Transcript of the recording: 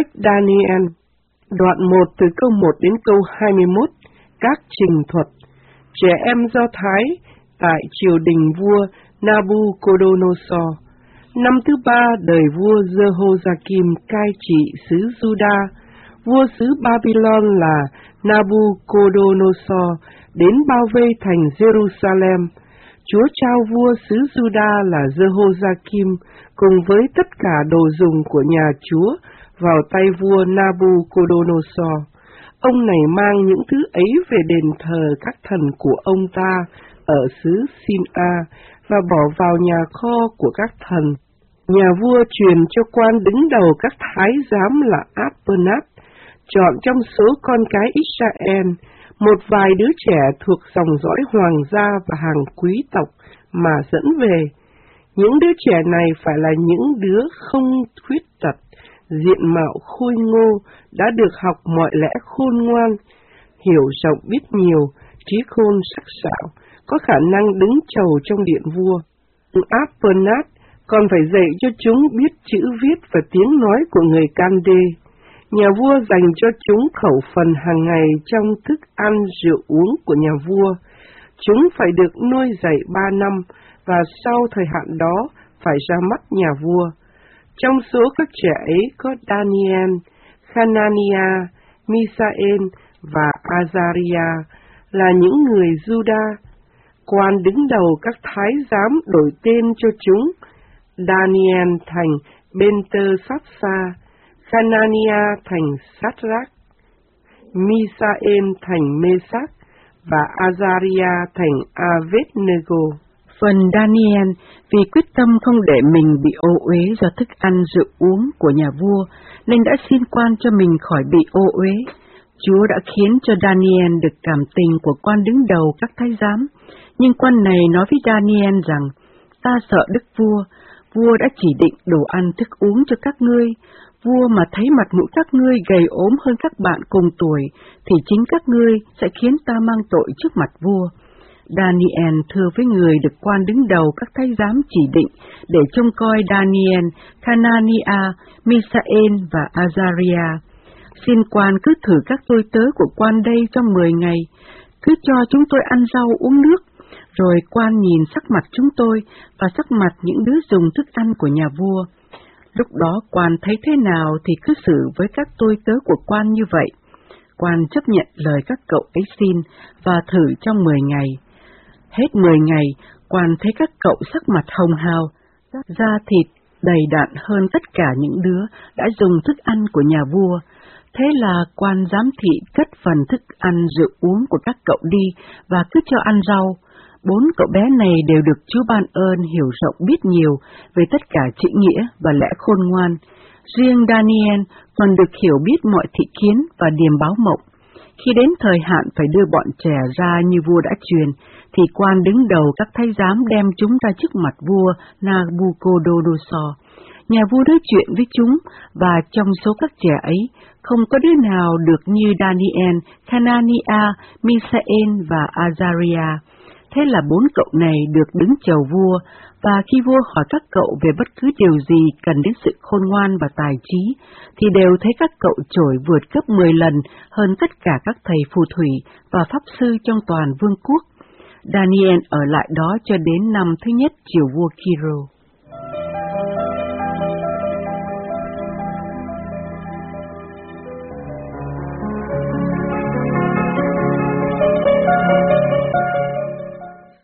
sách Daniel, đoạn 1 từ câu 1 đến câu 21, các trình thuật. Trẻ em Do Thái tại triều đình vua Nabucodonosor. Năm thứ 3 đời vua Jehoiakim cai trị xứ Juda, vua xứ Babylon là Nabucodonosor đến bao vây thành Jerusalem. Chúa trao vua xứ Juda là Jehoiakim cùng với tất cả đồ dùng của nhà Chúa vào tay vua Nabucodonosor. Ông này mang những thứ ấy về đền thờ các thần của ông ta ở xứ Sin-a và bỏ vào nhà kho của các thần. Nhà vua truyền cho quan đứng đầu các thái giám là Áp-bơ-nát, chọn trong số con cái Israel một vài đứa trẻ thuộc dòng dõi hoàng gia và hàng quý tộc mà dẫn về. Những đứa trẻ này phải là những đứa không khuyết tật, diện mạo khôi ngô, đã được học mọi lẽ khôn ngoan, hiểu rộng biết nhiều, trí khôn sắc sảo, có khả năng đứng chầu trong điện vua. Áp-bơ-nát còn phải dạy cho chúng biết chữ viết và tiếng nói của người Can-đê. Nhà vua dành cho chúng khẩu phần hàng ngày trong thức ăn rượu uống của nhà vua. Chúng phải được nuôi dạy 3 năm, và sau thời hạn đó phải ra mắt nhà vua. Trong số các trẻ ấy có Daniel, Hananiah, Misael và Azariah là những người Juda. Quan đứng đầu các thái giám đổi tên cho chúng: Daniel thành Belteshazzar, Hananiah thành Sadrach, Misael thành Meshach và Azariah thành Abednego. Phần Daniel vì quyết tâm không để mình bị ô uế do thức ăn rượu uống của nhà vua, nên đã xin quan cho mình khỏi bị ô uế. Chúa đã khiến cho Daniel được cảm tình của quan đứng đầu các thái giám, nhưng quan này nói với Daniel rằng: ta sợ đức vua, vua đã chỉ định đồ ăn thức uống cho các ngươi. Vua mà thấy mặt mũi các ngươi gầy ốm hơn các bạn cùng tuổi, thì chính các ngươi sẽ khiến ta mang tội trước mặt vua. Daniel thưa với người được quan đứng đầu các thái giám chỉ định để trông coi Daniel, Hananiah, Misael và Azariah: xin quan cứ thử các tôi tớ của quan đây trong 10 ngày, cứ cho chúng tôi ăn rau uống nước, rồi quan nhìn sắc mặt chúng tôi và sắc mặt những đứa dùng thức ăn của nhà vua. Lúc đó quan thấy thế nào thì cứ xử với các tôi tớ của quan như vậy. Quan chấp nhận lời các cậu ấy xin và thử trong 10 ngày. Hết 10 ngày, quan thấy các cậu sắc mặt hồng hào, da thịt đầy đặn hơn tất cả những đứa đã dùng thức ăn của nhà vua. Thế là quan giám thị cất phần thức ăn rượu uống của các cậu đi và cứ cho ăn rau. 4 cậu bé này đều được Chúa ban ơn hiểu rộng biết nhiều về tất cả chữ nghĩa và lẽ khôn ngoan. Riêng Daniel còn được hiểu biết mọi thị kiến và điềm báo mộng. Khi đến thời hạn phải đưa bọn trẻ ra như vua đã truyền, thì quan đứng đầu các thái giám đem chúng ra trước mặt vua Nabucodonosor. Nhà vua nói chuyện với chúng, và trong số các trẻ ấy, không có đứa nào được như Daniel, Hananiah, Misael và Azariah. Thế là 4 cậu này được đứng chầu vua, và khi vua hỏi các cậu về bất cứ điều gì cần đến sự khôn ngoan và tài trí, thì đều thấy các cậu trội vượt gấp 10 lần hơn tất cả các thầy phù thủy và pháp sư trong toàn vương quốc. Daniel ở lại đó cho đến năm thứ nhất triều vua Kiro.